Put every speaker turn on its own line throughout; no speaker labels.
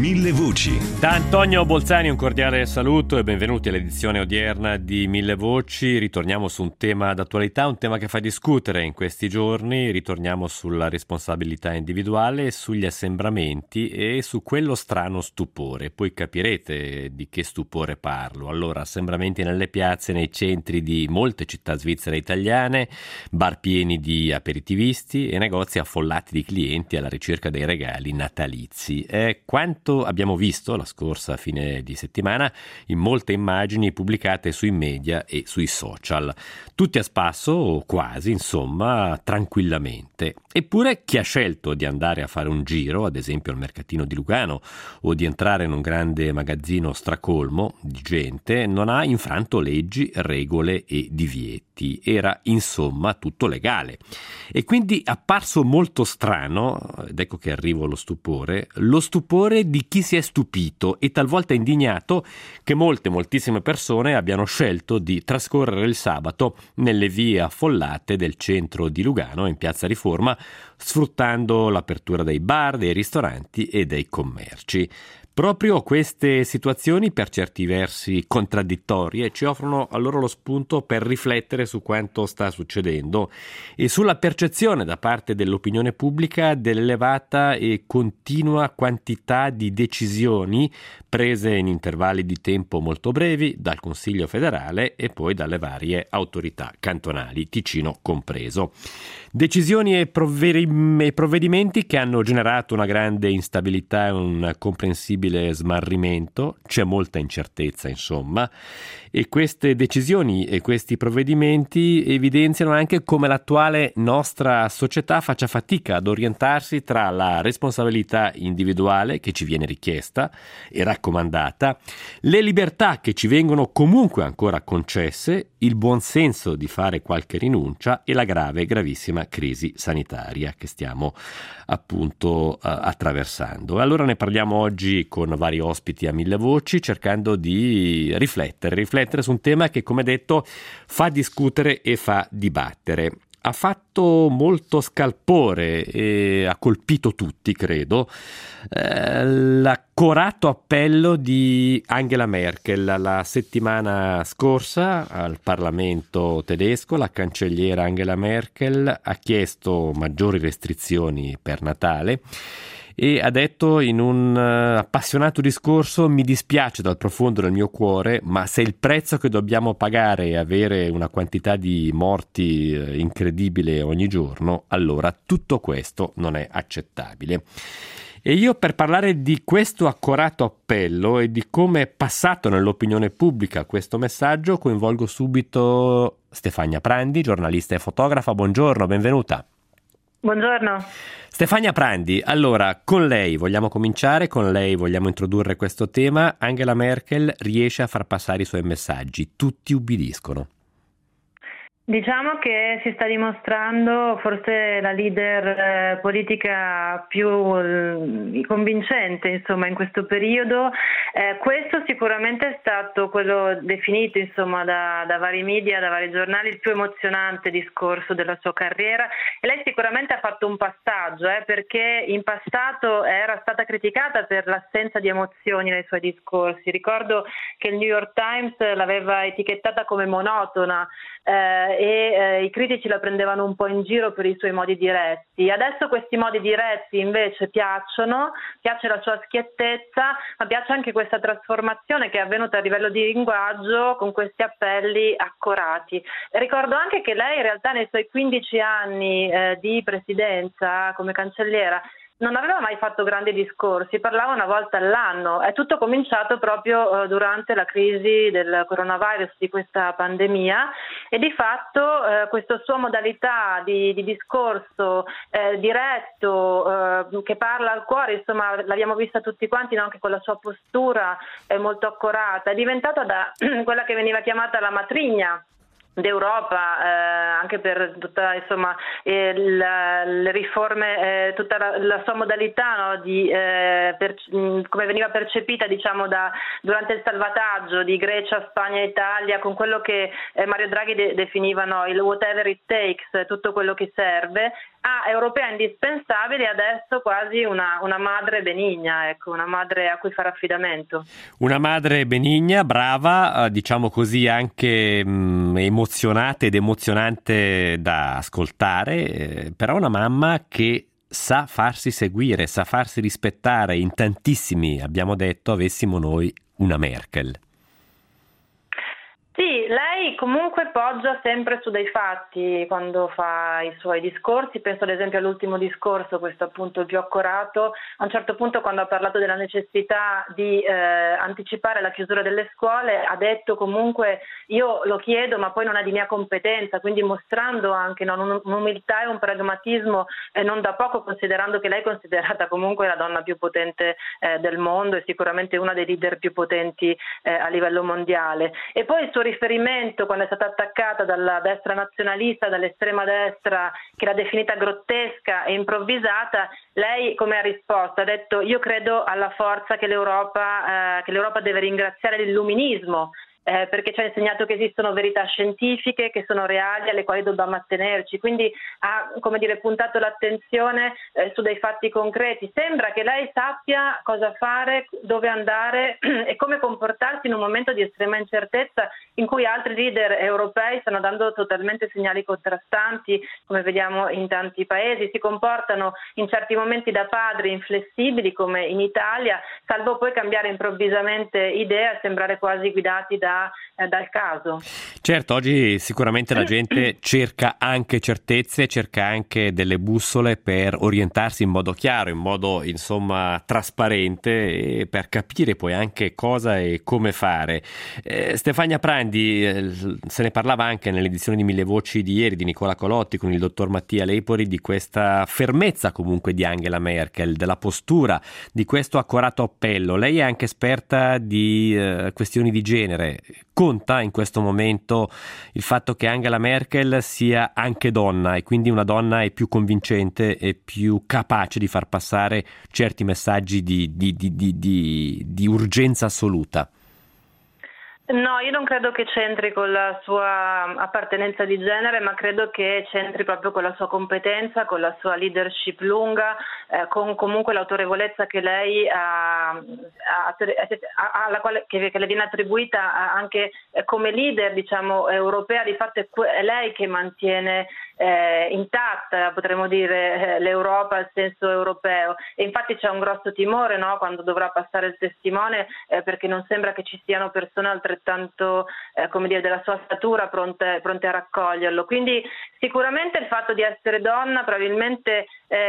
Mille Voci.
Da Antonio Bolzani un cordiale saluto e benvenuti all'edizione odierna di Mille Voci. Ritorniamo su un tema d'attualità, un tema che fa discutere in questi giorni. Ritorniamo sulla responsabilità individuale, sugli assembramenti e su quello strano stupore. Poi capirete di che stupore parlo. Allora, assembramenti nelle piazze, nei centri di molte città svizzere e italiane, bar pieni di aperitivisti e negozi affollati di clienti alla ricerca dei regali natalizi. Quanto abbiamo visto la scorsa fine di settimana in molte immagini pubblicate sui media e sui social. Tutti a spasso, o quasi, insomma, tranquillamente. Eppure chi ha scelto di andare a fare un giro, ad esempio al mercatino di Lugano, o di entrare in un grande magazzino stracolmo di gente, non ha infranto leggi, regole e divieti. Era, insomma, tutto legale. E quindi è apparso molto strano, ed ecco che arrivo allo stupore di chi si è stupito e talvolta indignato che moltissime persone abbiano scelto di trascorrere il sabato nelle vie affollate del centro di Lugano in Piazza Riforma, sfruttando l'apertura dei bar, dei ristoranti e dei commerci. Proprio queste situazioni, per certi versi contraddittorie, ci offrono allora lo spunto per riflettere su quanto sta succedendo e sulla percezione da parte dell'opinione pubblica dell'elevata e continua quantità di decisioni prese in intervalli di tempo molto brevi dal Consiglio federale e poi dalle varie autorità cantonali, Ticino compreso. Decisioni e provvedimenti che hanno generato una grande instabilità e un comprensibile smarrimento, c'è molta incertezza insomma, e queste decisioni e questi provvedimenti evidenziano anche come l'attuale nostra società faccia fatica ad orientarsi tra la responsabilità individuale che ci viene richiesta e raccomandata, le libertà che ci vengono comunque ancora concesse, il buonsenso di fare qualche rinuncia e la gravissima crisi sanitaria che stiamo appunto attraversando. Allora ne parliamo oggi con vari ospiti a Mille Voci, cercando di riflettere su un tema che, come detto, fa discutere e fa dibattere. Ha fatto molto scalpore e ha colpito tutti, credo, l'accorato appello di Angela Merkel. La settimana scorsa al Parlamento tedesco la cancelliera Angela Merkel ha chiesto maggiori restrizioni per Natale e ha detto in un appassionato discorso: mi dispiace dal profondo del mio cuore, ma se il prezzo che dobbiamo pagare è avere una quantità di morti incredibile ogni giorno, allora tutto questo non è accettabile. E io, per parlare di questo accorato appello e di come è passato nell'opinione pubblica questo messaggio, coinvolgo subito Stefania Prandi, giornalista e fotografa. Buongiorno, benvenuta.
Buongiorno.
Stefania Prandi, allora con lei vogliamo cominciare, con lei vogliamo introdurre questo tema. Angela Merkel riesce a far passare i suoi messaggi, tutti ubbidiscono.
Diciamo che si sta dimostrando forse la leader politica più convincente, insomma, in questo periodo. Questo sicuramente è stato quello definito, insomma, da vari media, da vari giornali, il più emozionante discorso della sua carriera, e lei sicuramente ha fatto un passaggio, perché in passato era stata criticata per l'assenza di emozioni nei suoi discorsi. Ricordo che il New York Times l'aveva etichettata come monotona, i critici la prendevano un po' in giro per i suoi modi diretti. Adesso questi modi diretti invece piace la sua schiettezza, ma piace anche questa trasformazione che è avvenuta a livello di linguaggio con questi appelli accorati. Ricordo anche che lei in realtà nei suoi 15 anni di presidenza come cancelliera non aveva mai fatto grandi discorsi, parlava una volta all'anno. È tutto cominciato proprio durante la crisi del coronavirus, di questa pandemia, e di fatto questa sua modalità di discorso diretto, che parla al cuore, insomma, l'abbiamo vista tutti quanti, no? Anche con la sua postura molto accorata, è diventata da quella che veniva chiamata la matrigna d'Europa, anche per tutta insomma le riforme, tutta la sua modalità, no, di come veniva percepita diciamo durante il salvataggio di Grecia, Spagna e Italia, con quello che Mario Draghi definivano il whatever it takes, tutto quello che serve, a europea indispensabile, adesso quasi una madre benigna, ecco, una madre a cui fare affidamento.
Una madre benigna, brava, diciamo così anche emozionata ed emozionante da ascoltare, però una mamma che sa farsi seguire, sa farsi rispettare. In tantissimi, abbiamo detto, avessimo noi una Merkel.
Sì, lei comunque poggia sempre su dei fatti quando fa i suoi discorsi. Penso ad esempio all'ultimo discorso, questo appunto il più accorato, a un certo punto quando ha parlato della necessità di anticipare la chiusura delle scuole, ha detto comunque io lo chiedo ma poi non è di mia competenza, quindi mostrando anche un'umiltà e un pragmatismo non da poco, considerando che lei è considerata comunque la donna più potente del mondo e sicuramente una dei leader più potenti a livello mondiale. E poi il suo riferimento quando è stata attaccata dalla destra nazionalista, dall'estrema destra che l'ha definita grottesca e improvvisata, lei come ha risposto? Ha detto io credo alla forza che l'Europa deve ringraziare l'illuminismo, perché ci ha insegnato che esistono verità scientifiche che sono reali, alle quali dobbiamo attenerci, quindi ha puntato l'attenzione su dei fatti concreti. Sembra che lei sappia cosa fare, dove andare e come comportarsi in un momento di estrema incertezza in cui altri leader europei stanno dando totalmente segnali contrastanti, come vediamo in tanti paesi, si comportano in certi momenti da padri inflessibili come in Italia, salvo poi cambiare improvvisamente idea e sembrare quasi guidati dal caso.
Certo, oggi sicuramente la gente cerca anche certezze, cerca anche delle bussole per orientarsi in modo chiaro, in modo insomma trasparente e per capire poi anche cosa e come fare. Stefania Prandi, se ne parlava anche nell'edizione di Mille Voci di ieri di Nicola Colotti con il dottor Mattia Lepori, di questa fermezza comunque di Angela Merkel, della postura, di questo accorato appello. Lei è anche esperta di questioni di genere. Conta in questo momento il fatto che Angela Merkel sia anche donna e quindi una donna è più convincente e più capace di far passare certi messaggi di urgenza assoluta?
No, io non credo che c'entri con la sua appartenenza di genere, ma credo che c'entri proprio con la sua competenza, con la sua leadership lunga, con comunque l'autorevolezza che lei alla quale che le viene attribuita anche come leader, diciamo, europea. Di fatto è lei che mantiene intatta, potremmo dire, l'Europa, il senso europeo, e infatti c'è un grosso timore, no, quando dovrà passare il testimone, perché non sembra che ci siano persone altrettanto della sua statura pronte a raccoglierlo. Quindi sicuramente il fatto di essere donna probabilmente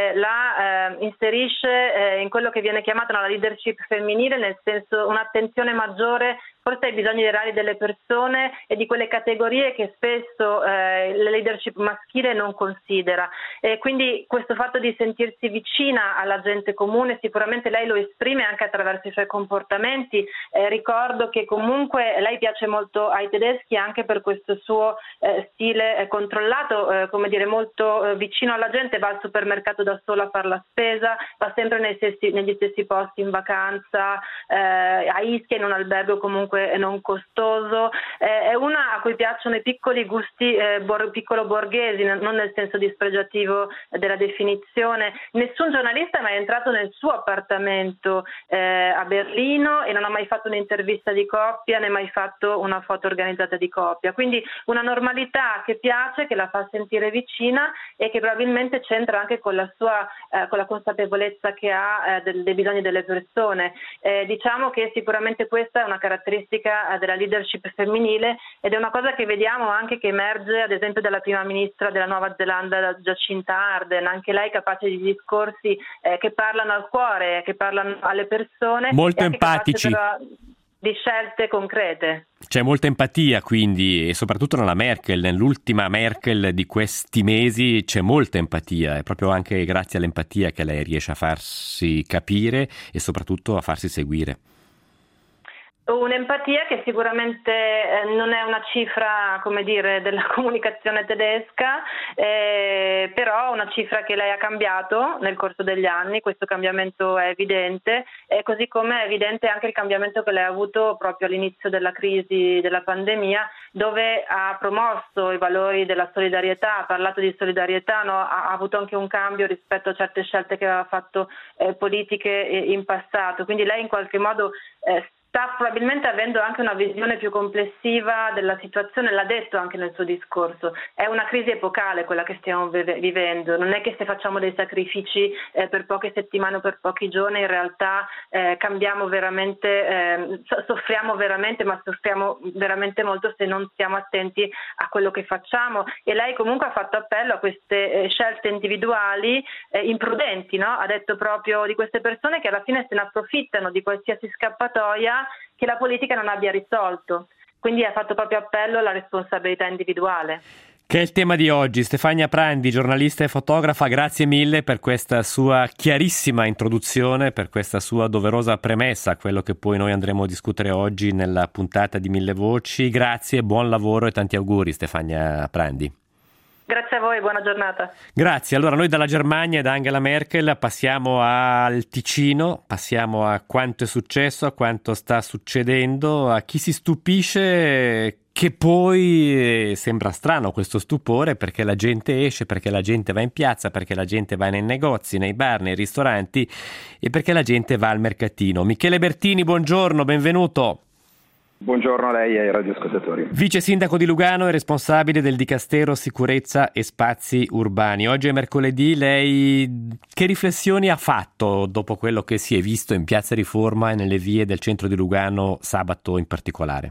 la inserisce in quello che viene chiamata la leadership femminile, nel senso un'attenzione maggiore forse ai bisogni reali delle persone e di quelle categorie che spesso la leadership maschile non considera. E quindi questo fatto di sentirsi vicina alla gente comune, sicuramente lei lo esprime anche attraverso i suoi comportamenti. Ricordo che comunque lei piace molto ai tedeschi anche per questo suo stile controllato, molto vicino alla gente, va al supermercato da sola a fare la spesa, va sempre negli stessi posti in vacanza, a Ischia, in un albergo comunque non costoso. È una a cui piacciono i piccoli gusti piccolo borghesi, non nel senso dispregiativo della definizione. Nessun giornalista è mai entrato nel suo appartamento a Berlino e non ha mai fatto un'intervista di coppia, né mai fatto una foto organizzata di coppia. Quindi una normalità che piace, che la fa sentire vicina e che probabilmente c'entra anche con la sua con la consapevolezza che ha dei bisogni delle persone. Diciamo che sicuramente questa è una caratteristica della leadership femminile ed è una cosa che vediamo anche che emerge ad esempio dalla prima ministra della Nuova Zelanda, Jacinta Ardern, anche lei capace di discorsi che parlano al cuore, che parlano alle persone,
molto
e
empatici,
di scelte concrete.
C'è molta empatia quindi, e soprattutto nell'ultima Merkel di questi mesi c'è molta empatia, è proprio anche grazie all'empatia che lei riesce a farsi capire e soprattutto a farsi seguire.
Un'empatia che sicuramente non è una cifra, come dire, della comunicazione tedesca, però una cifra che lei ha cambiato nel corso degli anni. Questo cambiamento è evidente, così come è evidente anche il cambiamento che lei ha avuto proprio all'inizio della crisi della pandemia, dove ha promosso i valori della solidarietà, ha parlato di solidarietà, no? Ha avuto anche un cambio rispetto a certe scelte che aveva fatto politiche in passato. Quindi lei in qualche modo sta probabilmente avendo anche una visione più complessiva della situazione, l'ha detto anche nel suo discorso. È una crisi epocale quella che stiamo vivendo, non è che se facciamo dei sacrifici per poche settimane o per pochi giorni, in realtà cambiamo veramente, soffriamo veramente, ma soffriamo veramente molto se non stiamo attenti a quello che facciamo. E lei comunque ha fatto appello a queste scelte individuali imprudenti, no? Ha detto proprio di queste persone che alla fine se ne approfittano di qualsiasi scappatoia che la politica non abbia risolto. Quindi ha fatto proprio appello alla responsabilità individuale.
Che è il tema di oggi. Stefania Prandi, giornalista e fotografa, grazie mille per questa sua chiarissima introduzione, per questa sua doverosa premessa a quello che poi noi andremo a discutere oggi nella puntata di Mille Voci. Grazie, buon lavoro e tanti auguri, Stefania Prandi.
Grazie a voi, buona giornata.
Grazie. Allora noi dalla Germania e da Angela Merkel passiamo al Ticino, passiamo a quanto è successo, a quanto sta succedendo, a chi si stupisce che poi sembra strano questo stupore perché la gente esce, perché la gente va in piazza, perché la gente va nei negozi, nei bar, nei ristoranti e perché la gente va al mercatino. Michele Bertini, buongiorno, benvenuto.
Buongiorno a lei e ai radioascoltatori.
Vice sindaco di Lugano e responsabile del Dicastero Sicurezza e Spazi Urbani. Oggi è mercoledì, lei che riflessioni ha fatto dopo quello che si è visto in Piazza Riforma e nelle vie del centro di Lugano sabato in particolare?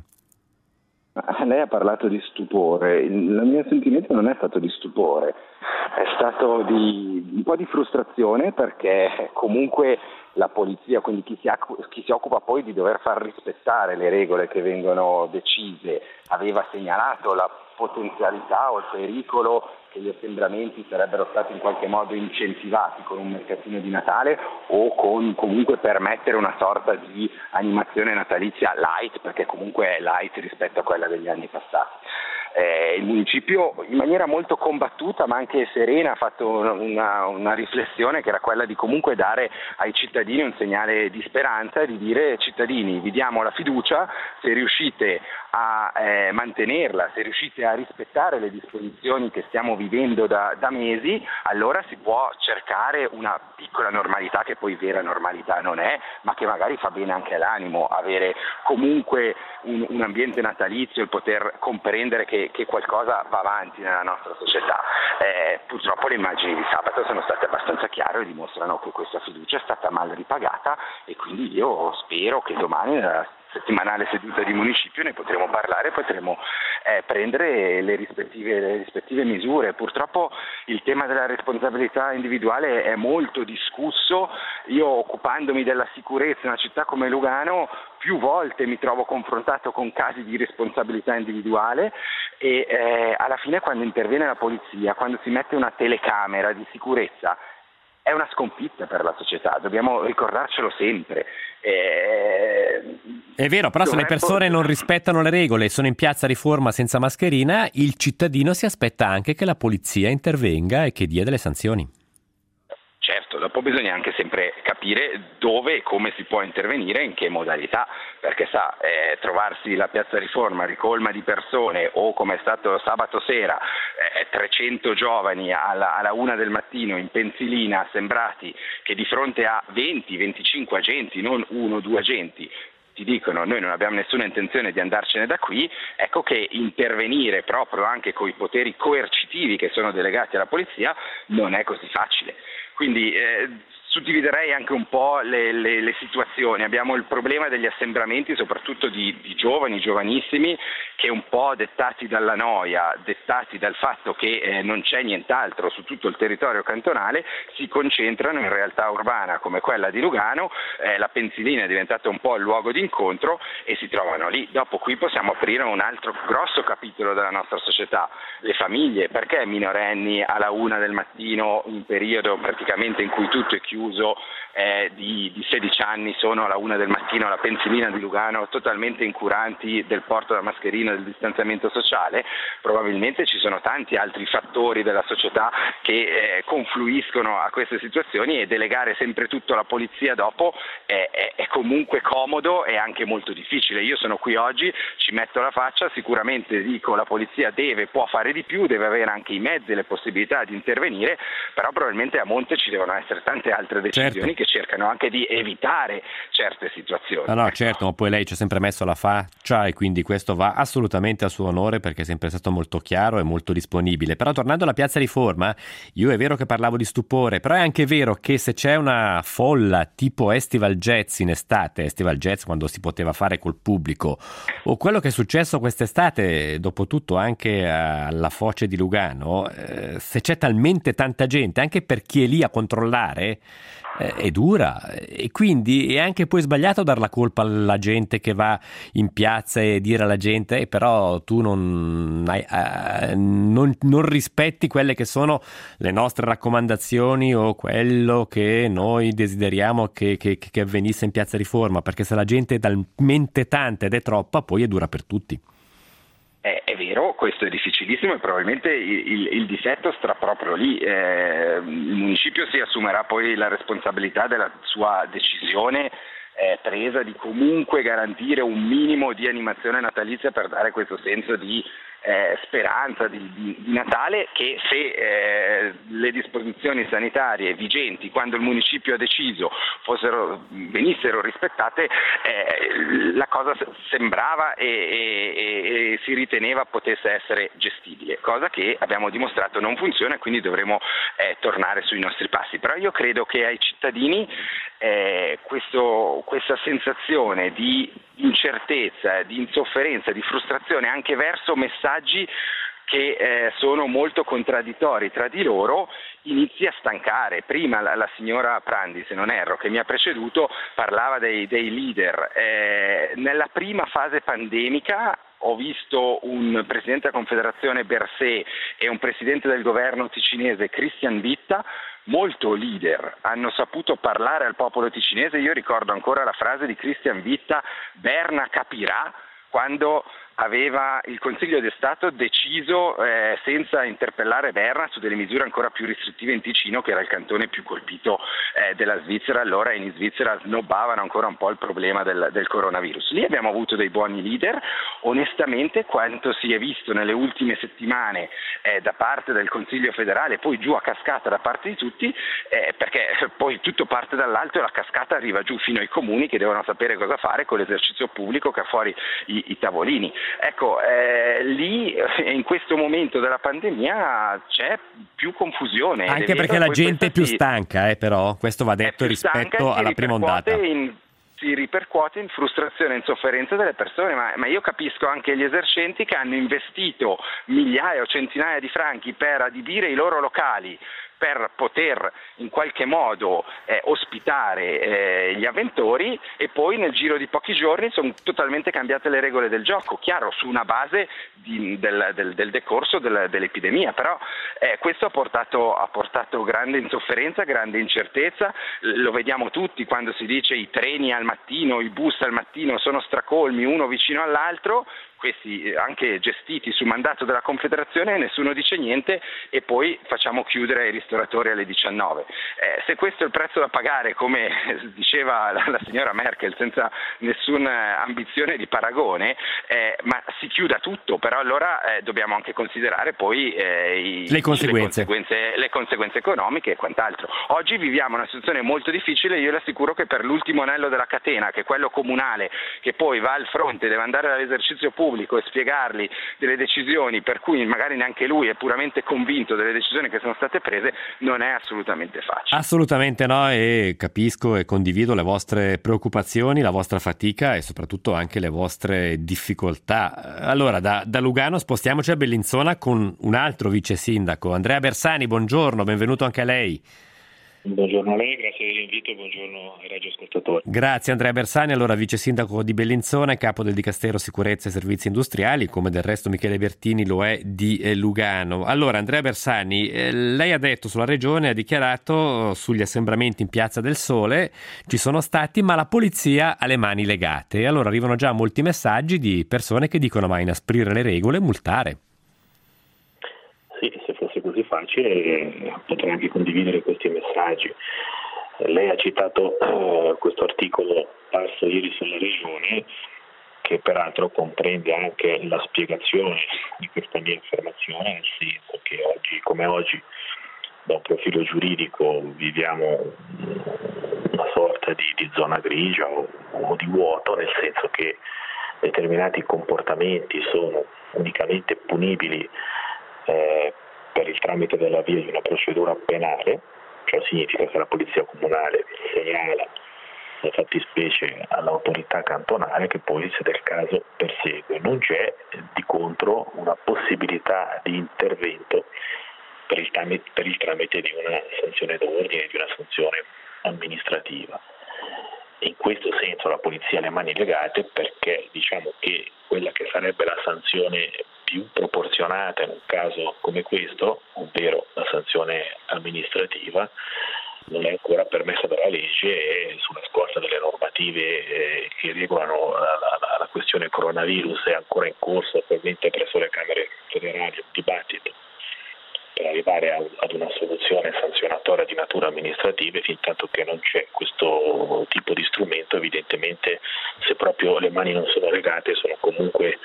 Lei ha parlato di stupore, il mio sentimento non è stato di stupore, è stato di un po' di frustrazione perché comunque la polizia, quindi chi si occupa poi di dover far rispettare le regole che vengono decise, aveva segnalato la potenzialità o il pericolo che gli assembramenti sarebbero stati in qualche modo incentivati con un mercatino di Natale o con comunque permettere una sorta di animazione natalizia light, perché comunque è light rispetto a quella degli anni passati. Il municipio in maniera molto combattuta ma anche serena ha fatto una riflessione che era quella di comunque dare ai cittadini un segnale di speranza e di dire: cittadini, vi diamo la fiducia, se riuscite a mantenerla, se riuscite a rispettare le disposizioni che stiamo vivendo da mesi, allora si può cercare una piccola normalità che poi vera normalità non è, ma che magari fa bene anche all'animo, avere comunque un ambiente natalizio, il poter comprendere che qualcosa va avanti nella nostra società. Purtroppo le immagini di sabato sono state abbastanza chiare e dimostrano che questa fiducia è stata mal ripagata e quindi io spero che domani nella settimanale seduta di municipio ne potremo parlare, potremo prendere le rispettive misure. Purtroppo il tema della responsabilità individuale è molto discusso. Io, occupandomi della sicurezza in una città come Lugano, più volte mi trovo confrontato con casi di responsabilità individuale e alla fine quando interviene la polizia, quando si mette una telecamera di sicurezza, è una sconfitta per la società, dobbiamo ricordarcelo sempre.
È vero, però se le persone non rispettano le regole e sono in piazza Riforma senza mascherina, il cittadino si aspetta anche che la polizia intervenga e che dia delle sanzioni.
Certo, dopo bisogna anche sempre capire dove e come si può intervenire e in che modalità, perché trovarsi la piazza Riforma ricolma di persone o come è stato sabato sera 300 giovani alla 1 del mattino in pensilina assembrati che di fronte a 20-25 agenti, non 1-2 agenti, ti dicono noi non abbiamo nessuna intenzione di andarcene da qui, ecco che intervenire proprio anche con i poteri coercitivi che sono delegati alla polizia non è così facile. Quindi suddividerei anche un po' le situazioni. Abbiamo il problema degli assembramenti, soprattutto di giovani, giovanissimi, che un po' dettati dalla noia, dettati dal fatto che non c'è nient'altro su tutto il territorio cantonale, si concentrano in realtà urbana come quella di Lugano, la pensilina è diventata un po' il luogo di incontro e si trovano lì. Dopo qui possiamo aprire un altro grosso capitolo della nostra società, le famiglie, perché minorenni alla 1 del mattino in periodo praticamente in cui tutto è chiuso chiuso di 16 anni sono alla 1 del mattino alla pensilina di Lugano, totalmente incuranti del porto della mascherina e del distanziamento sociale. Probabilmente ci sono tanti altri fattori della società che confluiscono a queste situazioni, e delegare sempre tutto alla polizia dopo è comunque comodo e anche molto difficile. Io sono qui oggi, ci metto la faccia, sicuramente dico la polizia può fare di più, deve avere anche i mezzi e le possibilità di intervenire, però probabilmente a monte ci devono essere tante altre decisioni, certo, che cercano anche di evitare certe situazioni.
No, certo, ma poi lei ci ha sempre messo la faccia e quindi questo va assolutamente a suo onore, perché è sempre stato molto chiaro e molto disponibile. Però tornando alla Piazza Riforma, io è vero che parlavo di stupore, però è anche vero che se c'è una folla tipo Estival Jazz in estate, Estival Jazz quando si poteva fare col pubblico, o quello che è successo quest'estate, dopo tutto anche alla Foce di Lugano, se c'è talmente tanta gente, anche per chi è lì a controllare, è dura, e quindi è anche poi sbagliato dar la colpa alla gente che va in piazza e dire alla gente però tu non rispetti quelle che sono le nostre raccomandazioni o quello che noi desideriamo che avvenisse in Piazza Riforma, perché se la gente è talmente tanta ed è troppa, poi è dura per tutti.
È vero, questo è difficilissimo e probabilmente il difetto sta proprio lì. Il municipio si assumerà poi la responsabilità della sua decisione presa di comunque garantire un minimo di animazione natalizia per dare questo senso di speranza di Natale, che se le disposizioni sanitarie vigenti quando il municipio ha deciso venissero rispettate, la cosa sembrava e si riteneva potesse essere gestibile, cosa che abbiamo dimostrato non funziona, e quindi dovremo tornare sui nostri passi. Però io credo che ai cittadini questa sensazione di incertezza, di insofferenza, di frustrazione anche verso messaggi che sono molto contraddittori tra di loro inizi a stancare. Prima la signora Prandi, se non erro, che mi ha preceduto, parlava dei leader. Nella prima fase pandemica ho visto un presidente della Confederazione Berset e un presidente del governo ticinese, Christian Vitta, molto leader, hanno saputo parlare al popolo ticinese. Io ricordo ancora la frase di Christian Vitta: Berna capirà, quando aveva il Consiglio di Stato deciso senza interpellare Berna su delle misure ancora più restrittive in Ticino, che era il cantone più colpito della Svizzera allora, e in Svizzera snobbavano ancora un po' il problema del coronavirus. Lì abbiamo avuto dei buoni leader. Onestamente, quanto si è visto nelle ultime settimane da parte del Consiglio federale, poi giù a cascata da parte di tutti, perché poi tutto parte dall'alto e la cascata arriva giù fino ai comuni, che devono sapere cosa fare con l'esercizio pubblico che ha fuori i tavolini. Ecco, lì in questo momento della pandemia c'è più confusione.
Anche perché la gente è più stanca, però questo va detto rispetto alla prima ondata.
Si ripercuote in frustrazione e insofferenza delle persone, ma io capisco anche gli esercenti che hanno investito migliaia o centinaia di franchi per adibire i loro locali, per poter in qualche modo ospitare gli avventori, e poi nel giro di pochi giorni sono totalmente cambiate le regole del gioco, chiaro, su una base del decorso dell'epidemia, però questo ha portato grande insofferenza, grande incertezza. Lo vediamo tutti quando si dice i treni al mattino, i bus al mattino sono stracolmi uno vicino all'altro, questi anche gestiti su mandato della Confederazione, nessuno dice niente, e poi facciamo chiudere i ristoratori alle 19. Se questo è il prezzo da pagare, come diceva la signora Merkel, senza nessuna ambizione di paragone, ma si chiuda tutto, però allora dobbiamo anche considerare poi le conseguenze economiche e quant'altro. Oggi viviamo una situazione molto difficile. Io le assicuro che per l'ultimo anello della catena, che è quello comunale, che poi va al fronte, deve andare all'esercizio pubblico e spiegargli delle decisioni per cui magari neanche lui è puramente convinto delle decisioni che sono state prese, non è assolutamente facile.
Assolutamente no, e capisco e condivido le vostre preoccupazioni, la vostra fatica e soprattutto anche le vostre difficoltà. Allora, da Lugano spostiamoci a Bellinzona con un altro vice sindaco, Andrea Bersani. Buongiorno, benvenuto anche a lei.
Buongiorno a lei, grazie dell'invito e buongiorno ai radioascoltatori.
Grazie Andrea Bersani, allora vice sindaco di Bellinzona e capo del Dicastero Sicurezza e Servizi Industriali, come del resto Michele Bertini lo è di Lugano. Allora Andrea Bersani, lei ha detto sulla regione, ha dichiarato sugli assembramenti in Piazza del Sole ci sono stati, ma la polizia ha le mani legate. E allora arrivano già molti messaggi di persone che dicono ma inasprire le regole e multare.
Sì, se fosse così facile potrei anche condividere questi messaggi. Lei ha citato questo articolo parso ieri sulla regione, che peraltro comprende anche la spiegazione di questa mia affermazione, nel senso che oggi come oggi da un profilo giuridico viviamo una sorta di zona grigia o di vuoto, nel senso che determinati comportamenti sono unicamente punibili per il tramite della via di una procedura penale, ciò significa che la polizia comunale segnala le fattispecie all'autorità cantonale che poi, se del caso, persegue. Non c'è di contro una possibilità di intervento per il tramite di una sanzione d'ordine, di una sanzione amministrativa. In questo senso la polizia ha le mani legate, perché diciamo che quella che sarebbe la sanzione più proporzionata in un caso come questo, ovvero la sanzione amministrativa, non è ancora permessa dalla legge e sulla scorta delle normative che regolano la questione coronavirus è ancora in corso attualmente presso le Camere federali un dibattito per arrivare ad una soluzione sanzionatoria di natura amministrativa. Fin tanto che non c'è questo tipo di strumento, evidentemente, se proprio le mani non sono legate, sono comunque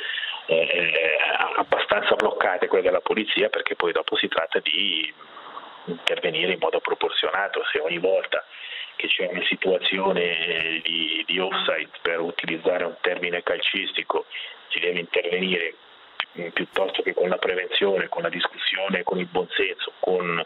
abbastanza bloccate quelle della polizia, perché poi dopo si tratta di intervenire in modo proporzionato. Se ogni volta che c'è una situazione di offside, per utilizzare un termine calcistico, si deve intervenire piuttosto che con la prevenzione, con la discussione, con il buonsenso, con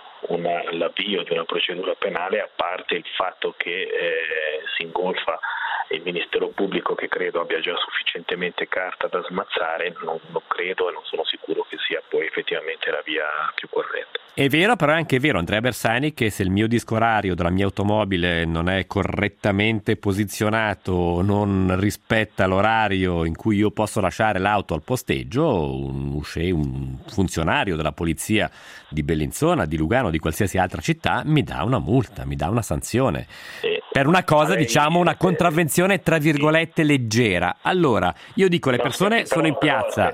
l'avvio di una procedura penale, a parte il fatto che si ingolfa il Ministero Pubblico, che credo abbia già sufficientemente carta da smazzare, non credo e non sono sicuro che sia poi effettivamente la via più corretta.
È vero, però è anche vero, Andrea Bersani, che se il mio disco orario della mia automobile non è correttamente posizionato, non rispetta l'orario in cui io posso lasciare l'auto al posteggio, un funzionario della polizia di Bellinzona, di Lugano, di qualsiasi altra città, mi dà una multa, mi dà una sanzione. Per una cosa, diciamo, una contravvenzione tra virgolette leggera. Allora, io dico, le persone sono in piazza.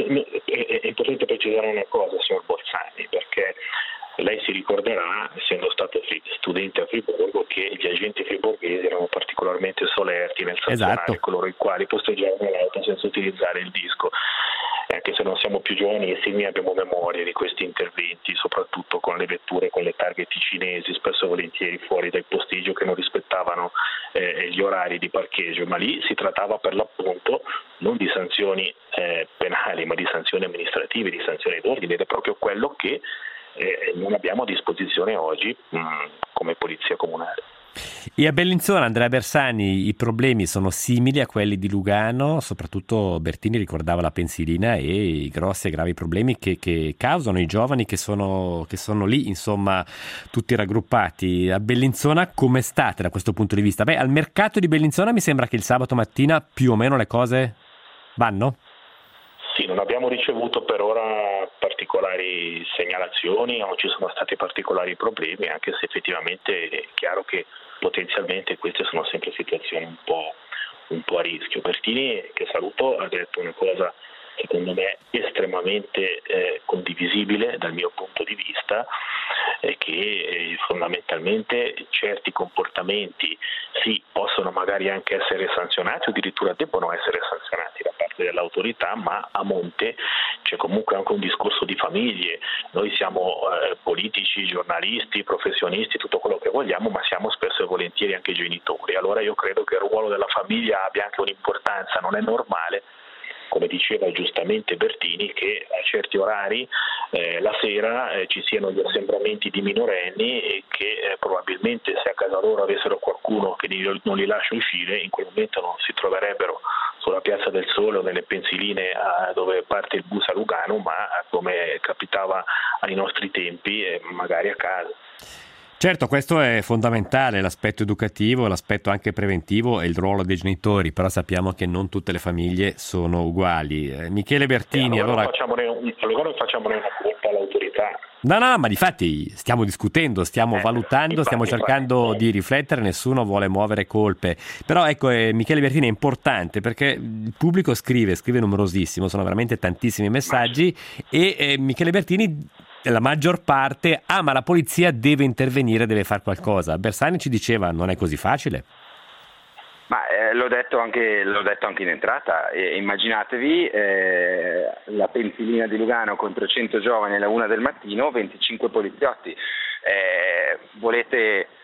È importante precisare una cosa, signor Borsani, perché lei si ricorderà, essendo stato studente a Friburgo, che gli agenti friburghesi erano particolarmente solerti nel sanzionare coloro i quali posteggiavano l'auto senza utilizzare il disco. Anche se non siamo più giovanissimi, abbiamo memoria di questi interventi, soprattutto con le vetture con le targhe cinesi, spesso e volentieri fuori dal posteggio, che non rispettavano gli orari di parcheggio, ma lì si trattava per l'appunto non di sanzioni penali, ma di sanzioni amministrative, di sanzioni d'ordine, ed è proprio quello che non abbiamo a disposizione oggi come polizia comunale.
E a Bellinzona, Andrea Bersani, i problemi sono simili a quelli di Lugano, soprattutto Bertini ricordava la pensilina e i grossi e gravi problemi che causano i giovani che sono lì, insomma, tutti raggruppati. A Bellinzona come state da questo punto di vista? Beh, al mercato di Bellinzona mi sembra che il sabato mattina più o meno le cose vanno?
Sì, non abbiamo ricevuto per ora particolari segnalazioni, non ci sono stati particolari problemi, anche se effettivamente è chiaro che potenzialmente queste sono sempre situazioni un po' a rischio. Bertini, che saluto, ha detto una cosa secondo me estremamente condivisibile dal mio punto di vista, che fondamentalmente certi comportamenti sì, possono magari anche essere sanzionati o addirittura debbono essere sanzionati da parte dell'autorità, ma a monte c'è comunque anche un discorso di famiglie. Noi siamo politici, giornalisti, professionisti, tutto quello che vogliamo, ma siamo spesso e volentieri anche genitori. Allora io credo che il ruolo della famiglia abbia anche un'importanza. Non è normale, come diceva giustamente Bertini, che a certi orari la sera ci siano gli assembramenti di minorenni e che probabilmente, se a casa loro avessero qualcuno che non li lascia uscire, in quel momento non si troverebbero sulla Piazza del Sole o nelle pensiline dove parte il bus a Lugano, ma come capitava ai nostri tempi, magari a casa.
Certo, questo è fondamentale, l'aspetto educativo, l'aspetto anche preventivo e il ruolo dei genitori, però sappiamo che non tutte le famiglie sono uguali. Michele Bertini,
allora non facciamone una colpa all'autorità.
No, ma difatti stiamo discutendo, stiamo valutando, stiamo cercando di riflettere, nessuno vuole muovere colpe. Però ecco, Michele Bertini è importante perché il pubblico scrive numerosissimo, sono veramente tantissimi messaggi e Michele Bertini, la maggior parte, ma la polizia deve intervenire, deve fare qualcosa. Bersani ci diceva, non è così facile.
Ma l'ho detto anche in entrata, immaginatevi la pensilina di Lugano contro 100 giovani alla 1 del mattino, 25 poliziotti. Volete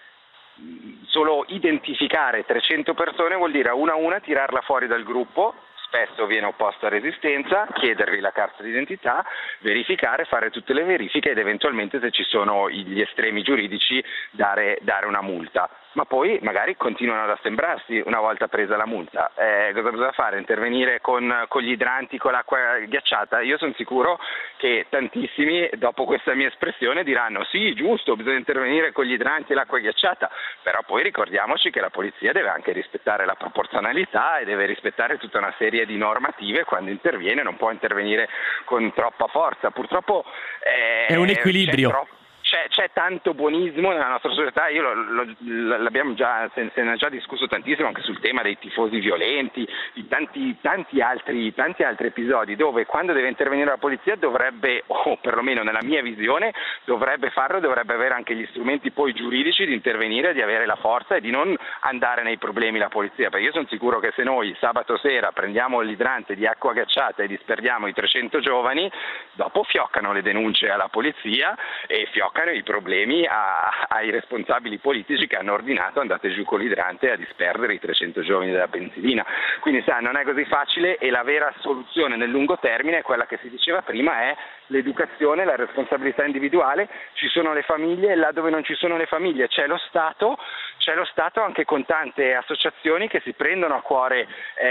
solo identificare 300 persone, vuol dire a una tirarla fuori dal gruppo, spesso viene opposta a resistenza, chiedervi la carta d'identità, verificare, fare tutte le verifiche ed eventualmente, se ci sono gli estremi giuridici, dare una multa. Ma poi magari continuano ad assembrarsi una volta presa la multa. Cosa bisogna fare? Intervenire con gli idranti, con l'acqua ghiacciata? Io sono sicuro che tantissimi, dopo questa mia espressione, diranno sì, giusto, bisogna intervenire con gli idranti e l'acqua ghiacciata, però poi ricordiamoci che la polizia deve anche rispettare la proporzionalità e deve rispettare tutta una serie di normative quando interviene, non può intervenire con troppa forza. Purtroppo
è un equilibrio.
C'è tanto buonismo nella nostra società, l'abbiamo già, se ne è già discusso tantissimo anche sul tema dei tifosi violenti, di tanti altri episodi dove quando deve intervenire la polizia dovrebbe, o perlomeno nella mia visione, dovrebbe farlo, dovrebbe avere anche gli strumenti poi giuridici di intervenire, di avere la forza e di non andare nei problemi la polizia, perché io sono sicuro che se noi sabato sera prendiamo l'idrante di acqua ghiacciata e disperdiamo i 300 giovani, dopo fioccano le denunce alla polizia e fioccano i problemi ai responsabili politici che hanno ordinato andate giù con l'idrante a disperdere i 300 giovani della pensilina. Quindi non è così facile e la vera soluzione nel lungo termine è quella che si diceva prima, è l'educazione, la responsabilità individuale. Ci sono le famiglie, là dove non ci sono le famiglie c'è lo Stato anche con tante associazioni che si prendono a cuore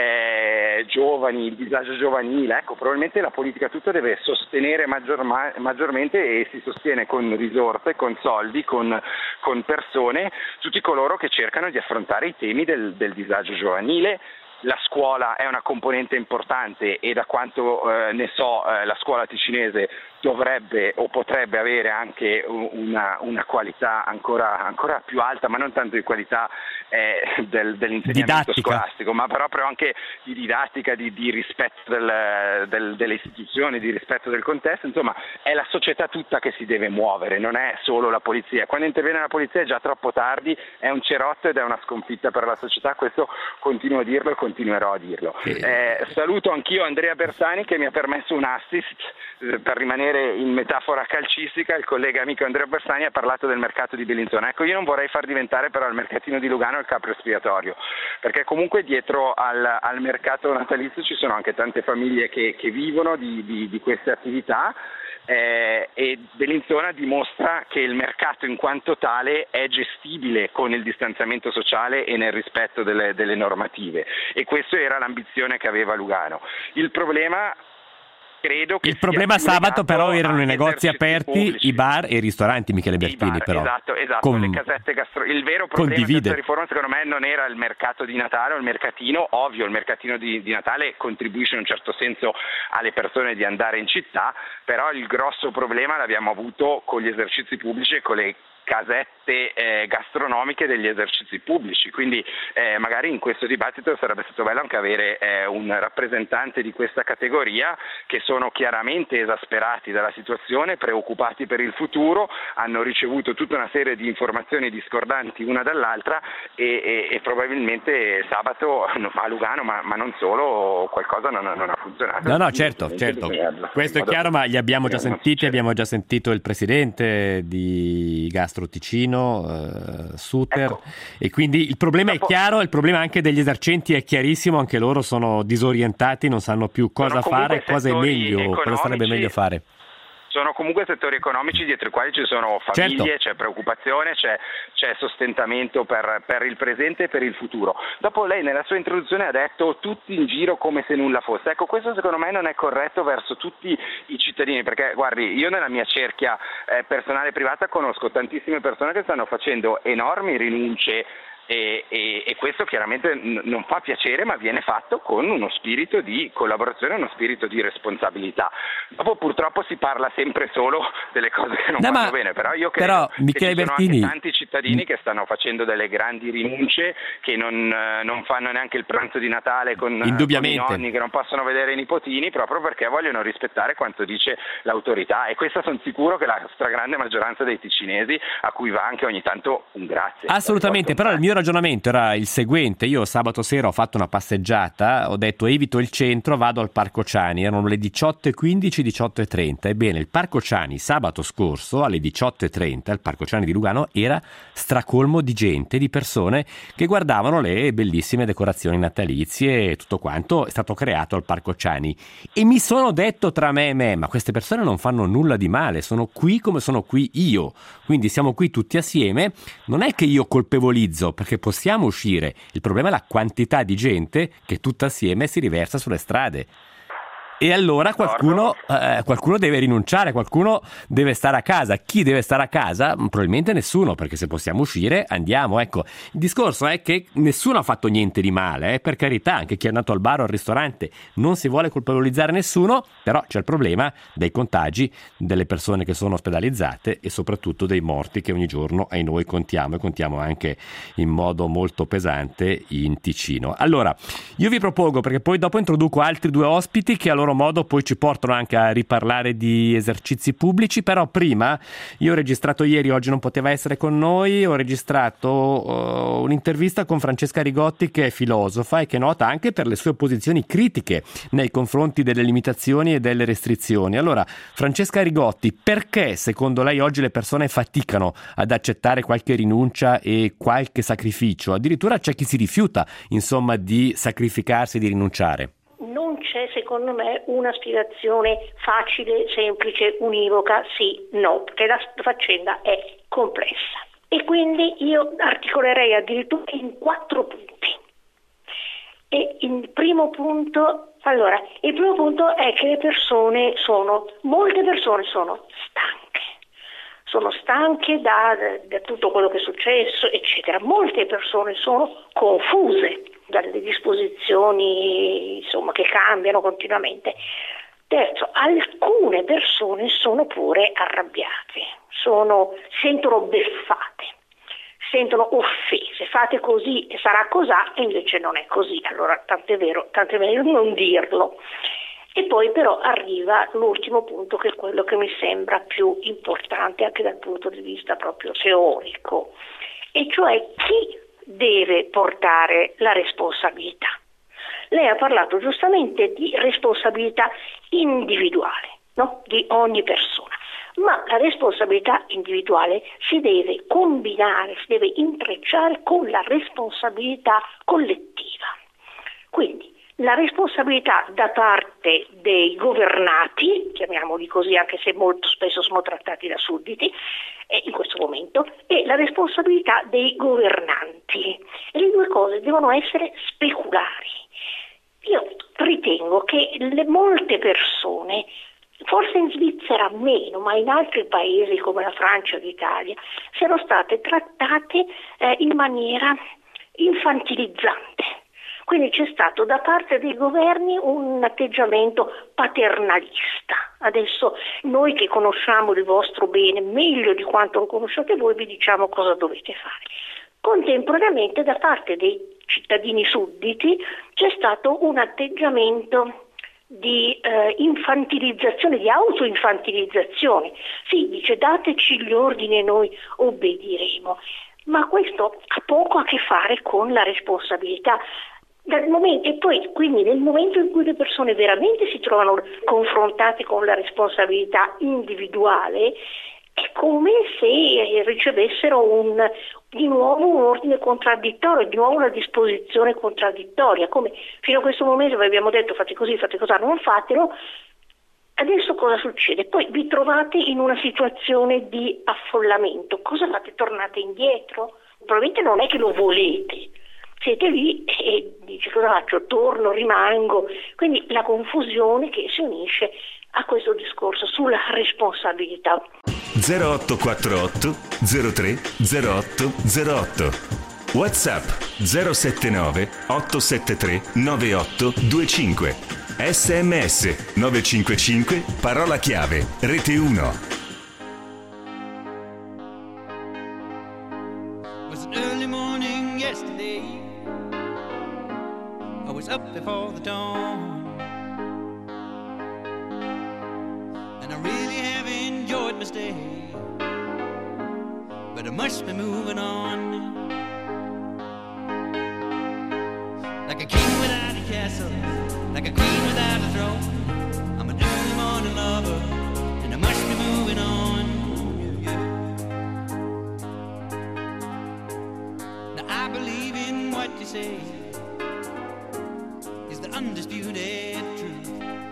giovani, il disagio giovanile. Ecco, probabilmente la politica tutta deve sostenere maggiormente, e si sostiene con risorse, con soldi, con persone, tutti coloro che cercano di affrontare i temi del disagio giovanile. La scuola è una componente importante e da quanto ne so la scuola ticinese dovrebbe o potrebbe avere anche una qualità ancora più alta, ma non tanto di qualità dell'insegnamento
didattica,
scolastico, ma proprio anche di didattica, di rispetto delle istituzioni, di rispetto del contesto. Insomma, è la società tutta che si deve muovere, non è solo la polizia. Quando interviene la polizia è già troppo tardi, è un cerotto ed è una sconfitta per la società. Questo continuo a dirlo e continuerò a dirlo. Saluto anch'io Andrea Bersani, che mi ha permesso un assist per rimanere in metafora calcistica. Il collega amico Andrea Bersani ha parlato del mercato di Bellinzona. Ecco, io non vorrei far diventare però il mercatino di Lugano il capro espiatorio, perché comunque dietro al mercato natalizio ci sono anche tante famiglie che vivono di queste attività. E Bellinzona dimostra che il mercato in quanto tale è gestibile con il distanziamento sociale e nel rispetto delle normative, e questa era l'ambizione che aveva Lugano. Il problema
sabato però erano i negozi aperti, pubblici, i bar e i ristoranti, Michele Bertini, però.
Esatto, le casette il vero problema di questa riforma secondo me non era il mercato di Natale o il mercatino. Ovvio, il mercatino di Natale contribuisce in un certo senso alle persone di andare in città, però il grosso problema l'abbiamo avuto con gli esercizi pubblici e con le casette gastronomiche degli esercizi pubblici. Quindi magari in questo dibattito sarebbe stato bello anche avere un rappresentante di questa categoria, che sono chiaramente esasperati dalla situazione, preoccupati per il futuro, hanno ricevuto tutta una serie di informazioni discordanti una dall'altra e probabilmente sabato a Lugano, ma non solo, qualcosa non ha funzionato.
No, certo. Questo è chiaro, ma li abbiamo già sentiti, abbiamo già sentito il presidente di Gastro Ticino, Suter, ecco. E quindi il problema è chiaro, il problema anche degli esercenti è chiarissimo, anche loro sono disorientati, non sanno più cosa fare, cosa è meglio, cosa sarebbe meglio fare.
sono comunque settori economici dietro i quali ci sono famiglie,
certo.
C'è preoccupazione, c'è sostentamento per il presente e per il futuro. Dopo lei nella sua introduzione ha detto tutti in giro come se nulla fosse. Ecco, questo secondo me non è corretto verso tutti i cittadini, perché guardi, io nella mia cerchia personale e privata conosco tantissime persone che stanno facendo enormi rinunce e questo chiaramente non fa piacere, ma viene fatto con uno spirito di collaborazione, uno spirito di responsabilità. Dopo purtroppo si parla sempre solo delle cose che non vanno bene, però io credo che ci sono anche tanti cittadini che stanno facendo delle grandi rinunce, che non fanno neanche il pranzo di Natale con i nonni, che non possono vedere i nipotini, proprio perché vogliono rispettare quanto dice l'autorità, e questa sono sicuro che la stragrande maggioranza dei ticinesi, a cui va anche ogni tanto un grazie.
Assolutamente, però il mio ragionamento era il seguente: io sabato sera ho fatto una passeggiata, ho detto evito il centro, vado al Parco Ciani, erano le 18:15, 18:30. Ebbene, il Parco Ciani sabato scorso alle 18:30, il Parco Ciani di Lugano, era stracolmo di gente, di persone che guardavano le bellissime decorazioni natalizie e tutto quanto è stato creato al Parco Ciani, e mi sono detto tra me e me: ma queste persone non fanno nulla di male, sono qui come sono qui io, quindi siamo qui tutti assieme, non è che io colpevolizzo, perché possiamo uscire, il problema è la quantità di gente che tutta assieme si riversa sulle strade. E allora qualcuno deve rinunciare, qualcuno deve stare a casa. Chi deve stare a casa? Probabilmente nessuno, perché se possiamo uscire andiamo. Ecco, il discorso è che nessuno ha fatto niente di male, per carità, anche chi è andato al bar o al ristorante, non si vuole colpevolizzare nessuno, però c'è il problema dei contagi, delle persone che sono ospedalizzate e soprattutto dei morti che ogni giorno ai noi contiamo, e contiamo anche in modo molto pesante in Ticino. Allora, io vi propongo, perché poi dopo introduco altri due ospiti che a loro modo poi ci portano anche a riparlare di esercizi pubblici, però prima io ho registrato ieri, oggi non poteva essere con noi, ho registrato un'intervista con Francesca Rigotti, che è filosofa e che è nota anche per le sue posizioni critiche nei confronti delle limitazioni e delle restrizioni. Allora, Francesca Rigotti, perché secondo lei oggi le persone faticano ad accettare qualche rinuncia e qualche sacrificio? Addirittura c'è chi si rifiuta, insomma, di sacrificarsi, di rinunciare.
Non c'è, secondo me, una spiegazione facile, semplice, univoca, sì, no, perché la faccenda è complessa. E quindi io articolerei addirittura in 4 punti. E il primo punto è che molte persone sono stanche. Sono stanche da tutto quello che è successo, eccetera. Molte persone sono confuse dalle disposizioni, insomma, che cambiano continuamente. Terzo, alcune persone sono pure arrabbiate, sentono beffate, sentono offese, fate così e sarà così, e invece non è così, allora tanto è meglio non dirlo. E poi però arriva l'ultimo punto, che è quello che mi sembra più importante anche dal punto di vista proprio teorico, e cioè chi deve portare la responsabilità. Lei ha parlato giustamente di responsabilità individuale, no? Di ogni persona, ma la responsabilità individuale si deve combinare, si deve intrecciare con la responsabilità collettiva. Quindi la responsabilità da parte dei governati, chiamiamoli così anche se molto spesso sono trattati da sudditi in questo momento, e la responsabilità dei governanti. E le due cose devono essere speculari. Io ritengo che molte persone, forse in Svizzera meno, ma in altri paesi come la Francia o l'Italia, siano state trattate in maniera infantilizzante. Quindi c'è stato da parte dei governi un atteggiamento paternalista. Adesso noi che conosciamo il vostro bene meglio di quanto lo conosciate voi, vi diciamo cosa dovete fare. Contemporaneamente da parte dei cittadini sudditi c'è stato un atteggiamento di infantilizzazione, di autoinfantilizzazione. Sì, dice dateci gli ordini e noi obbediremo, ma questo ha poco a che fare con la responsabilità. E poi quindi nel momento in cui le persone veramente si trovano confrontate con la responsabilità individuale, è come se ricevessero di nuovo un ordine contraddittorio, di nuovo una disposizione contraddittoria, come fino a questo momento vi abbiamo detto fate così, fate così, non fatelo, Adesso cosa succede? Poi vi trovate in una situazione di affollamento. Cosa fate? Tornate indietro? Probabilmente non è che lo volete. Siete lì e dici cosa faccio? Torno, rimango. Quindi la confusione che si unisce a questo discorso sulla responsabilità.
0848 03 08 08 WhatsApp 079 873 9825 SMS 955 parola chiave Rete 1.
Was an early morning yesterday. I was up before the dawn, and I really have enjoyed my stay, but I must be moving on. Like a king without a castle, like a queen without a throne. I'm an early morning lover, and I must be moving on. Yeah, yeah. Now I believe in what you say is the undisputed truth,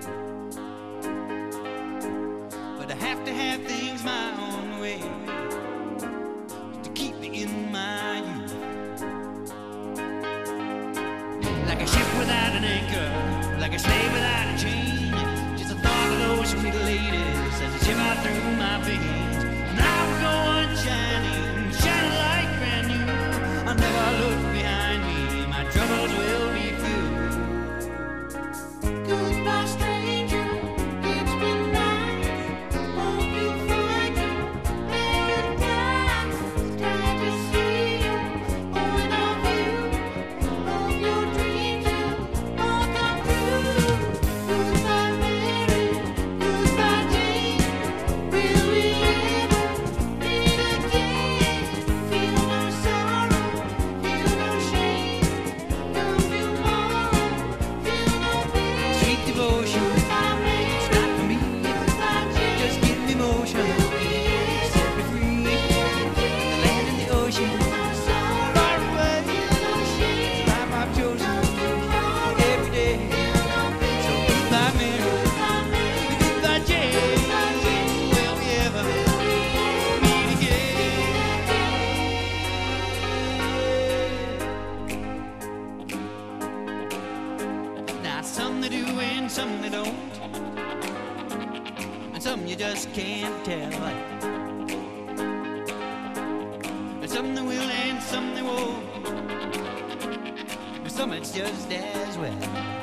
but I have to have things my own way to keep me in my youth. Like a ship without an anchor, like a slave without a chain. Just the thought of those sweet ladies as they shiver through my veins. And I will go on shining, shining like brand new. I'll never look behind me, my troubles will be few. Goodbye, stranger, it's been nice. Hope you find your paradise. Glad to see you, going off you. Hope your dreams will all come true. Goodbye, Mary, goodbye, Jane. Will we ever meet again? Feel no sorrow, feel no shame. Come tomorrow, feel no pain. Sweet devotion, it's not for me. Just give me motion, set me free. The land and the ocean, far away. The life I've chosen every day. So goodbye, Mary, goodbye, Jane. Will we ever meet again? Now some they do and some they don't, and some you just can't tell. And some they will and some they won't, and some it's just as well.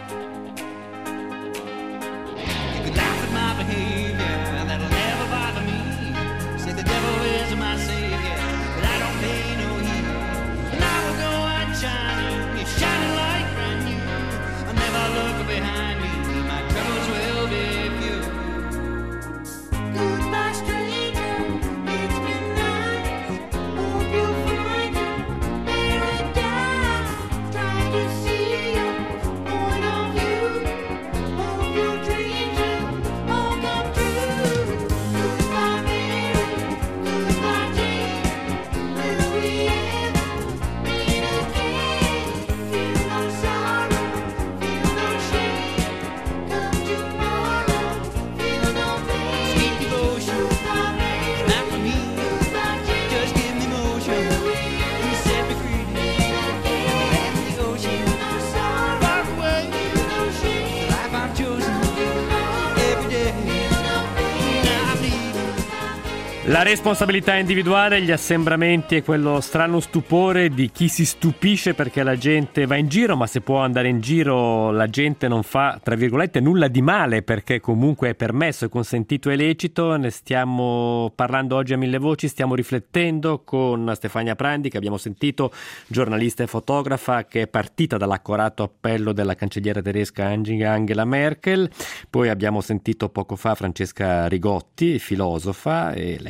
You could laugh at my behavior, that'll never bother me. Say the devil is my savior, but I don't pay no heed. And I will go on shining, it's shining like brand new. I'll never look behind me, my troubles will be few. Goodbye, stranger, it's been nice. Hope you'll find your paradise. Try to see you, going on you. Hope your dreams will all come true. Goodbye, Mary, goodbye, Jane. Will we ever meet again? Feel no sorrow, feel no shame. Come tomorrow, feel no pain. Sweet devotion, it's not for me. Just give me motion, you set me free. The land and the ocean, far away. The life I've chosen every day. Now I'm leaving.
La responsabilità individuale, gli assembramenti e quello strano stupore di chi si stupisce perché la gente va in giro, ma se può andare in giro la gente non fa, tra virgolette, nulla di male perché comunque è permesso, è consentito e lecito. Ne stiamo parlando oggi a Mille Voci, stiamo riflettendo con Stefania Prandi, che abbiamo sentito, giornalista e fotografa, che è partita dall'accorato appello della cancelliera tedesca Angela Merkel. Poi abbiamo sentito poco fa Francesca Rigotti, filosofa, e lei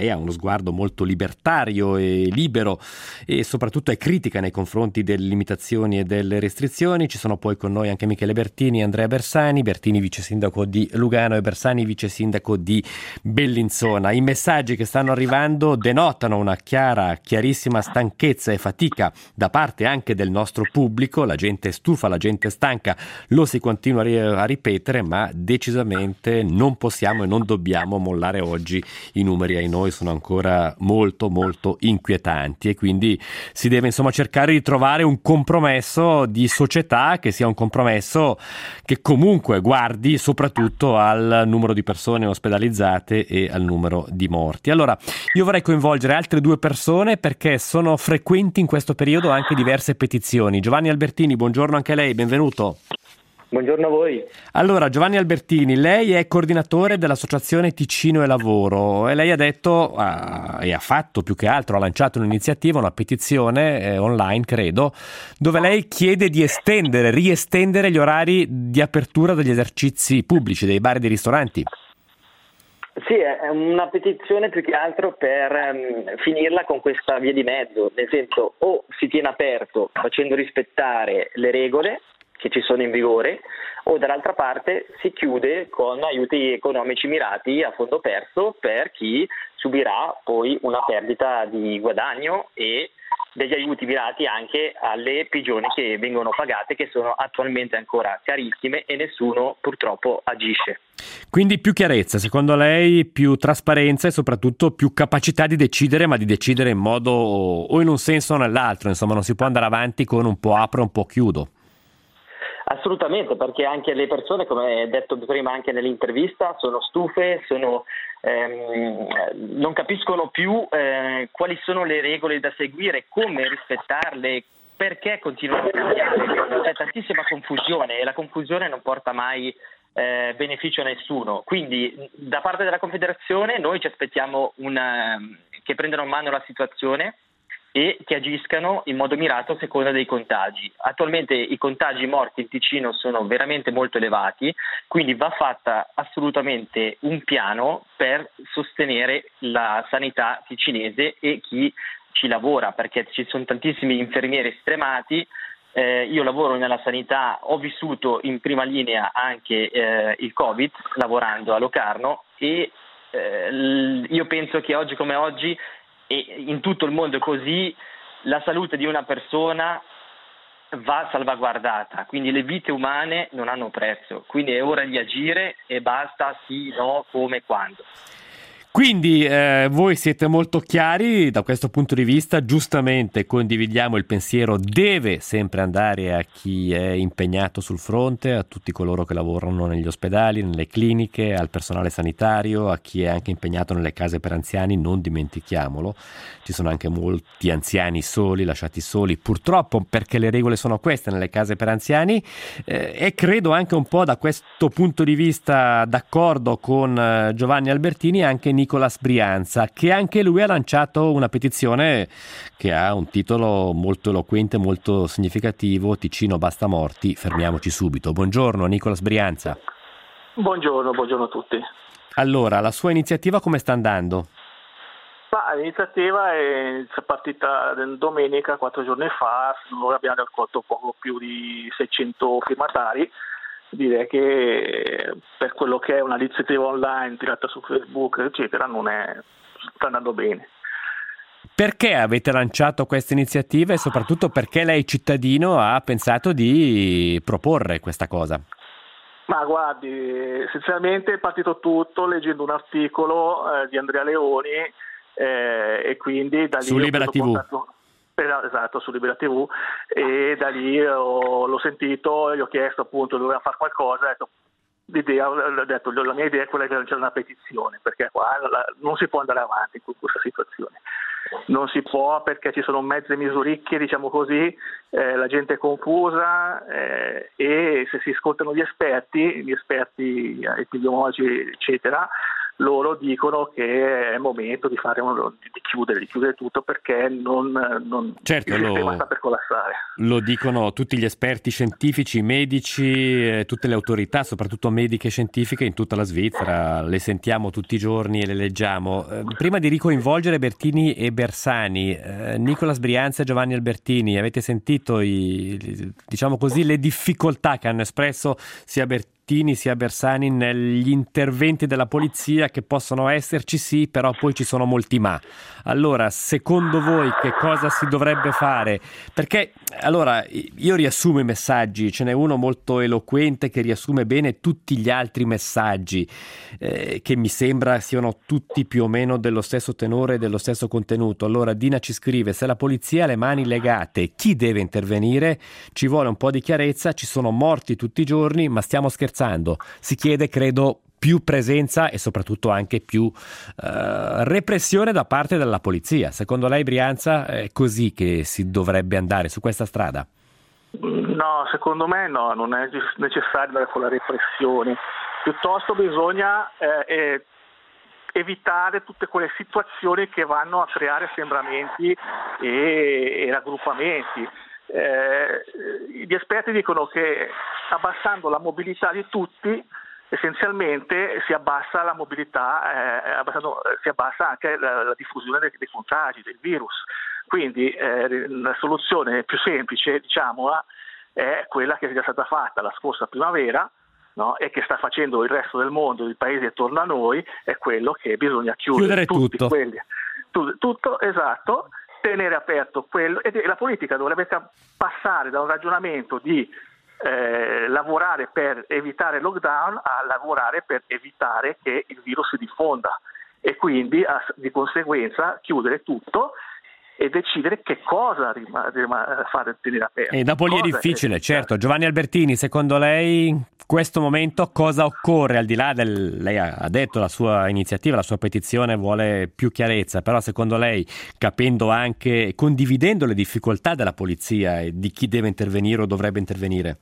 lei ha uno sguardo molto libertario e libero e soprattutto è critica nei confronti delle limitazioni e delle restrizioni. Ci sono poi con noi anche Michele Bertini e Andrea Bersani, Bertini vice sindaco di Lugano e Bersani vice sindaco di Bellinzona. I messaggi che stanno arrivando denotano una chiarissima stanchezza e fatica da parte anche del nostro pubblico. La gente è stufa, la gente è stanca, lo si continua a ripetere, ma decisamente non possiamo e non dobbiamo mollare oggi. I numeri ai noi sono ancora molto molto inquietanti e quindi si deve insomma cercare di trovare un compromesso di società che sia un compromesso che comunque guardi soprattutto al numero di persone ospedalizzate e al numero di morti. Allora, io vorrei coinvolgere altre due persone perché sono frequenti in questo periodo anche diverse petizioni. Giovanni Albertini, buongiorno anche a lei, benvenuto.
Buongiorno a voi.
Allora, Giovanni Albertini, lei è coordinatore dell'Associazione Ticino e Lavoro e lei ha detto, e ha fatto più che altro, ha lanciato un'iniziativa, una petizione online, credo, dove lei chiede di riestendere gli orari di apertura degli esercizi pubblici, dei bar e dei ristoranti.
Sì, è una petizione più che altro per finirla con questa via di mezzo, nel senso o si tiene aperto facendo rispettare le regole che ci sono in vigore, o dall'altra parte si chiude con aiuti economici mirati a fondo perso per chi subirà poi una perdita di guadagno e degli aiuti mirati anche alle prigioni che vengono pagate, che sono attualmente ancora carissime e nessuno purtroppo agisce.
Quindi più chiarezza, secondo lei, più trasparenza e soprattutto più capacità di decidere, ma di decidere in modo o in un senso o nell'altro, insomma non si può andare avanti con un po' apro, un po' chiudo.
Assolutamente, perché anche le persone, come detto prima anche nell'intervista, sono stufe, non capiscono più quali sono le regole da seguire, come rispettarle, perché continuano a cambiare. C'è tantissima confusione e la confusione non porta mai beneficio a nessuno. Quindi da parte della Confederazione noi ci aspettiamo che prendano in mano la situazione e che agiscano in modo mirato a seconda dei contagi. Attualmente i contagi morti in Ticino sono veramente molto elevati, quindi va fatta assolutamente un piano per sostenere la sanità ticinese e chi ci lavora, perché ci sono tantissimi infermieri stremati. Io lavoro nella sanità, ho vissuto in prima linea anche il Covid lavorando a Locarno e io penso che oggi come oggi e in tutto il mondo è così, la salute di una persona va salvaguardata, quindi le vite umane non hanno prezzo, quindi è ora di agire e basta sì, no, come, quando.
Quindi voi siete molto chiari da questo punto di vista, giustamente condividiamo il pensiero, deve sempre andare a chi è impegnato sul fronte, a tutti coloro che lavorano negli ospedali, nelle cliniche, al personale sanitario, a chi è anche impegnato nelle case per anziani, non dimentichiamolo, ci sono anche molti anziani soli, lasciati soli, purtroppo perché le regole sono queste nelle case per anziani e credo anche un po' da questo punto di vista d'accordo con Giovanni Albertini anche Nicolas Brianza, che anche lui ha lanciato una petizione che ha un titolo molto eloquente, molto significativo: Ticino basta morti, fermiamoci subito. Buongiorno Nicolas Brianza.
Buongiorno a tutti.
Allora, la sua iniziativa come sta andando?
L'iniziativa è partita domenica, 4 giorni fa, noi abbiamo raccolto poco più di 600 firmatari. Direi che per quello che è una iniziativa online tirata su Facebook eccetera sta andando bene.
Perché avete lanciato questa iniziativa e soprattutto perché lei cittadino ha pensato di proporre questa cosa?
Ma guardi, essenzialmente è partito tutto leggendo un articolo di Andrea Leoni e quindi da lì
su Libera TV.
Esatto, su Libera TV, e da lì l'ho sentito, gli ho chiesto appunto doveva fare qualcosa, ho detto la mia idea è quella di lanciare una petizione, perché qua non si può andare avanti con questa situazione, non si può, perché ci sono mezze misuricchie, diciamo così, la gente è confusa e se si ascoltano gli esperti epidemiologi eccetera, loro dicono che è il momento di chiudere tutto, perché
Certo,
il sistema sta per collassare.
Lo dicono tutti gli esperti scientifici, i medici, tutte le autorità, soprattutto mediche e scientifiche in tutta la Svizzera, le sentiamo tutti i giorni e le leggiamo. Prima di ricoinvolgere Bertini e Bersani, Nicolas Brianza e Giovanni Albertini, avete sentito diciamo così, le difficoltà che hanno espresso sia Bertini sia Bersani negli interventi della polizia, che possono esserci sì, però poi ci sono molti ma. Allora, secondo voi che cosa si dovrebbe fare? Perché allora io riassumo i messaggi, ce n'è uno molto eloquente che riassume bene tutti gli altri messaggi, che mi sembra siano tutti più o meno dello stesso tenore e dello stesso contenuto. Allora Dina ci scrive: se la polizia ha le mani legate, chi deve intervenire? Ci vuole un po' di chiarezza, ci sono morti tutti i giorni, ma stiamo scherzando. Si chiede, credo, più presenza e soprattutto anche più repressione da parte della polizia. Secondo lei, Brianza, è così che si dovrebbe andare su questa strada?
No, secondo me no, non è necessario andare con la repressione, piuttosto bisogna evitare tutte quelle situazioni che vanno a creare assembramenti e raggruppamenti. Gli esperti dicono che abbassando la mobilità di tutti, essenzialmente si abbassa la mobilità, si abbassa anche la diffusione dei contagi, del virus. Quindi la soluzione più semplice, diciamola, è quella che è già stata fatta la scorsa primavera, no? E che sta facendo il resto del mondo, i paesi attorno a noi, è quello che bisogna chiudere
tutto.
Tutto, esatto, tenere aperto quello, e la politica dovrebbe passare da un ragionamento di lavorare per evitare il lockdown a lavorare per evitare che il virus si diffonda, e quindi di conseguenza chiudere tutto e decidere che cosa fare, tenere aperto.
E dopo lì è difficile, certo. Giovanni Albertini, secondo lei in questo momento cosa occorre, al di là lei ha detto la sua iniziativa, la sua petizione vuole più chiarezza, però secondo lei, capendo anche, condividendo le difficoltà della polizia e di chi deve intervenire o dovrebbe intervenire?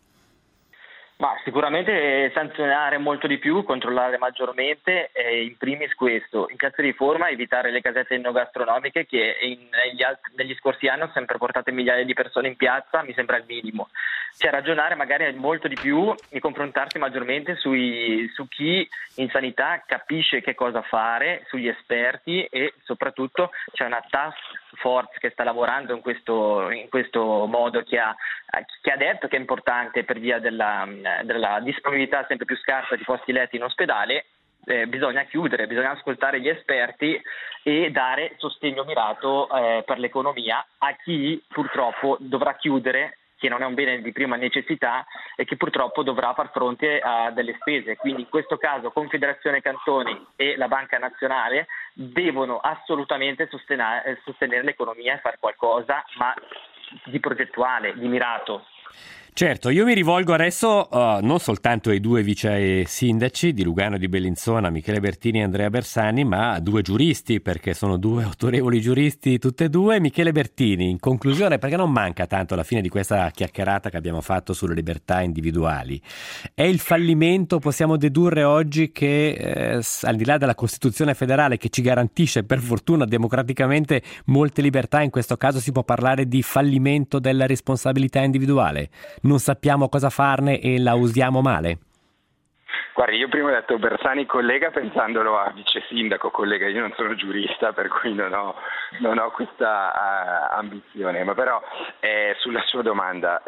Ma sicuramente sanzionare molto di più, controllare maggiormente, in primis questo. In caso di riforma evitare le casette enogastronomiche che negli scorsi anni hanno sempre portato migliaia di persone in piazza, mi sembra il minimo. Cioè ragionare magari molto di più e confrontarsi maggiormente su chi in sanità capisce che cosa fare, sugli esperti, e soprattutto c'è una task force che sta lavorando in questo modo, che ha detto che è importante per via della disponibilità sempre più scarsa di posti letti in ospedale. Bisogna chiudere, bisogna ascoltare gli esperti e dare sostegno mirato per l'economia a chi purtroppo dovrà chiudere, che non è un bene di prima necessità e che purtroppo dovrà far fronte a delle spese. Quindi in questo caso Confederazione Cantoni e la Banca Nazionale devono assolutamente sostenere l'economia e fare qualcosa, ma di progettuale, di mirato.
Certo, io mi rivolgo adesso non soltanto ai due vice sindaci di Lugano e di Bellinzona, Michele Bertini e Andrea Bersani, ma a due giuristi, perché sono due autorevoli giuristi tutte e due. Michele Bertini, in conclusione, perché non manca tanto alla fine di questa chiacchierata che abbiamo fatto sulle libertà individuali, è il fallimento, possiamo dedurre oggi che al di là della Costituzione federale che ci garantisce per fortuna democraticamente molte libertà, in questo caso si può parlare di fallimento della responsabilità individuale? Non sappiamo cosa farne e la usiamo male?
Guardi, io prima ho detto Bersani collega pensandolo a vice sindaco collega, io non sono giurista per cui non ho questa ambizione, ma però sulla sua domanda,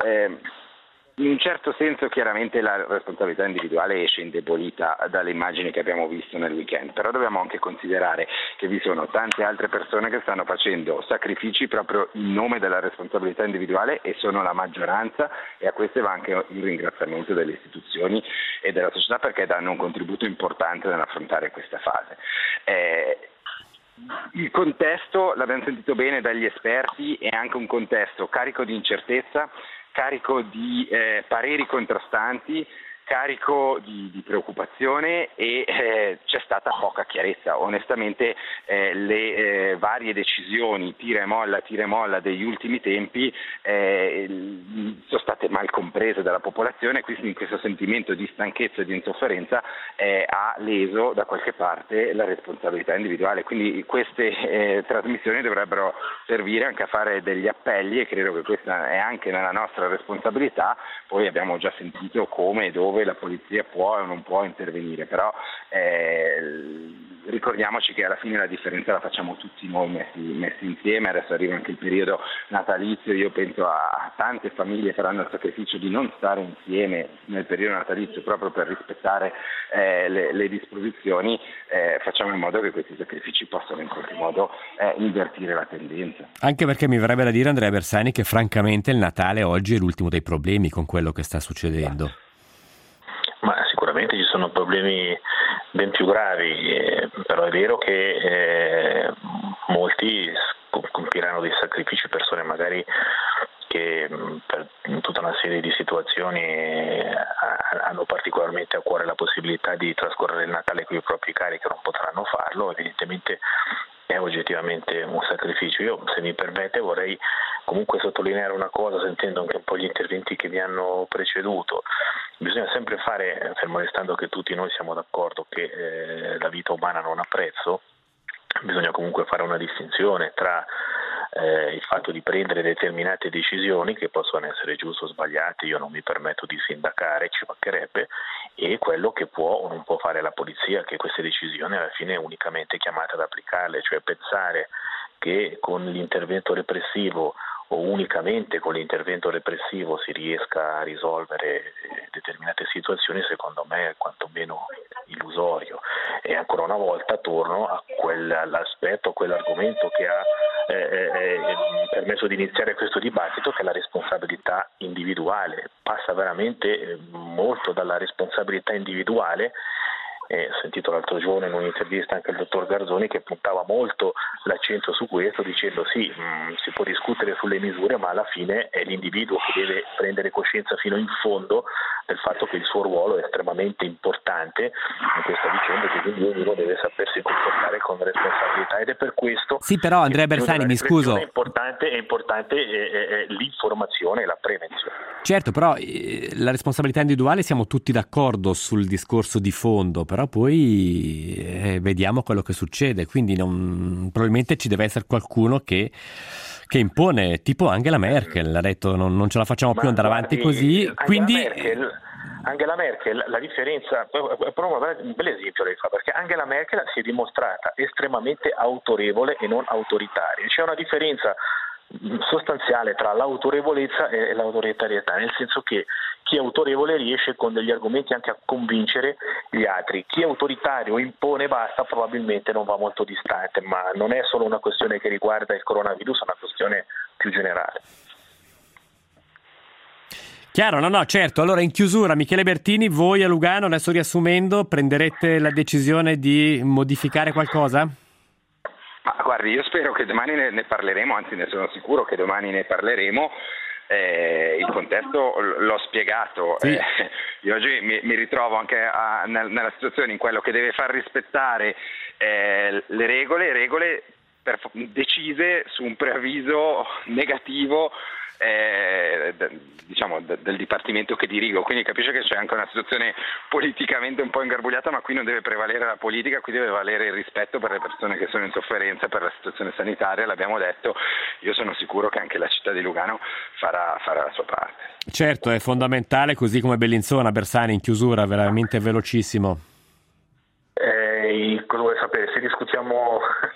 in un certo senso chiaramente la responsabilità individuale esce indebolita dalle immagini che abbiamo visto nel weekend, però dobbiamo anche considerare che vi sono tante altre persone che stanno facendo sacrifici proprio in nome della responsabilità individuale e sono la maggioranza, e a queste va anche il ringraziamento delle istituzioni e della società perché danno un contributo importante nell'affrontare questa fase. Il contesto, l'abbiamo sentito bene dagli esperti, è anche un contesto carico di incertezza, carico di pareri contrastanti, carico di preoccupazione e c'è stata poca chiarezza. Onestamente varie decisioni tira e molla degli ultimi tempi sono state mal comprese dalla popolazione, quindi questo sentimento di stanchezza e di insofferenza ha leso da qualche parte la responsabilità individuale, quindi queste trasmissioni dovrebbero servire anche a fare degli appelli, e credo che questa è anche nella nostra responsabilità. Poi abbiamo già sentito come e dove la polizia può o non può intervenire, però ricordiamoci che alla fine la differenza la facciamo tutti noi messi insieme. Adesso arriva anche il periodo natalizio, io penso a tante famiglie che faranno il sacrificio di non stare insieme nel periodo natalizio proprio per rispettare le disposizioni. Facciamo in modo che questi sacrifici possano in qualche modo invertire la tendenza.
Anche perché mi verrebbe da dire, Andrea Bersani, che francamente il Natale oggi è l'ultimo dei problemi con quello che sta succedendo.
Ma sicuramente ci sono problemi ben più gravi, però è vero che molti compiranno dei sacrifici, persone magari che per tutta una serie di situazioni hanno particolarmente a cuore la possibilità di trascorrere il Natale con i propri cari che non potranno farlo. Evidentemente è oggettivamente un sacrificio. Io, se mi permette, vorrei comunque sottolineare una cosa, sentendo anche un po' gli interventi che mi hanno preceduto. Bisogna sempre fare, fermo restando che tutti noi siamo d'accordo che la vita umana non ha prezzo, bisogna comunque fare una distinzione tra il fatto di prendere determinate decisioni, che possono essere giuste o sbagliate, io non mi permetto di sindacare, ci mancherebbe, e quello che può o non può fare la polizia, che queste decisioni alla fine è unicamente chiamata ad applicarle, cioè pensare che con l'intervento repressivo o unicamente con l'intervento repressivo si riesca a risolvere determinate situazioni, secondo me è quantomeno illusorio. E ancora una volta torno a quell'aspetto, a quell'argomento che ha permesso di iniziare questo dibattito, che è la responsabilità individuale. Passa veramente molto dalla responsabilità individuale. Ho sentito l'altro giorno in un'intervista anche il dottor Garzoni che puntava molto l'accento su questo, dicendo sì, si può discutere sulle misure, ma alla fine è l'individuo che deve prendere coscienza fino in fondo del fatto che il suo ruolo è estremamente importante in questa vicenda, che quindi ognuno deve sapersi comportare con responsabilità, ed è per questo
sì, però Andrea Bersani, mi scuso,
è importante l'informazione e la prevenzione.
Certo, però la responsabilità individuale siamo tutti d'accordo sul discorso di fondo, però poi vediamo quello che succede, quindi probabilmente ci deve essere qualcuno che impone, tipo Angela Merkel, ha detto non ce la facciamo più andare avanti così, quindi...
Angela Merkel, la differenza, proprio un bel esempio lei fa, perché Angela Merkel si è dimostrata estremamente autorevole e non autoritaria. C'è una differenza sostanziale tra l'autorevolezza e l'autoritarietà, nel senso che chi è autorevole riesce con degli argomenti anche a convincere gli altri, chi è autoritario impone basta, probabilmente non va molto distante, ma non è solo una questione che riguarda il coronavirus, è una questione più generale.
Chiaro, no, certo. Allora, in chiusura, Michele Bertini, voi a Lugano, adesso riassumendo, prenderete la decisione di modificare qualcosa?
Ma guardi, io spero che domani ne parleremo, anzi ne sono sicuro che domani ne parleremo. Il contesto l'ho spiegato,
sì.
Io oggi mi ritrovo anche nella situazione in quello che deve far rispettare le regole decise su un preavviso negativo del dipartimento che dirigo, quindi capisce che c'è anche una situazione politicamente un po' ingarbugliata, ma qui non deve prevalere la politica, qui deve valere il rispetto per le persone che sono in sofferenza per la situazione sanitaria, l'abbiamo detto. Io sono sicuro che anche la città di Lugano farà la sua parte.
Certo, è fondamentale, così come Bellinzona. Bersani, in chiusura, veramente velocissimo.
Cosa vuoi sapere? Se discutiamo...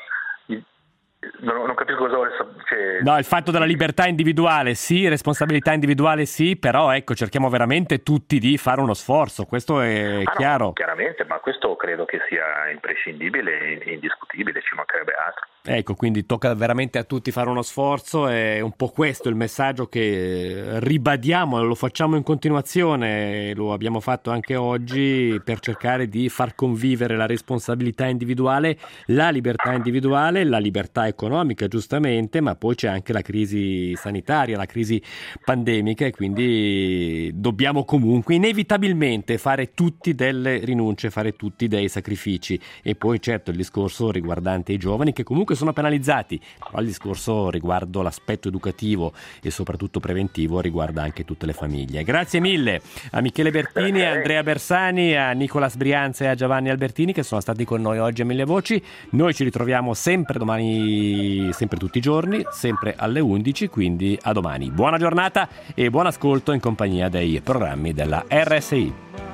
Non capisco cosa vuole sapere.
No, il fatto della libertà individuale sì, responsabilità individuale sì, però ecco, cerchiamo veramente tutti di fare uno sforzo, questo è chiaro.
No, chiaramente, ma questo credo che sia imprescindibile e indiscutibile, ci mancherebbe altro.
Ecco, quindi tocca veramente a tutti fare uno sforzo, è un po' questo il messaggio che ribadiamo, lo facciamo in continuazione, lo abbiamo fatto anche oggi, per cercare di far convivere la responsabilità individuale, la libertà individuale, la libertà economica giustamente, ma poi c'è anche la crisi sanitaria, la crisi pandemica, e quindi dobbiamo comunque inevitabilmente fare tutti delle rinunce, fare tutti dei sacrifici. E poi certo il discorso riguardante i giovani, che comunque sono penalizzati, però il discorso riguardo l'aspetto educativo e soprattutto preventivo riguarda anche tutte le famiglie. Grazie mille a Michele Bertini, a Andrea Bersani, a Nicolas Brianza e a Giovanni Albertini che sono stati con noi oggi a Mille Voci. Noi ci ritroviamo sempre domani, sempre tutti i giorni, sempre alle 11, quindi a domani. Buona giornata e buon ascolto in compagnia dei programmi della RSI.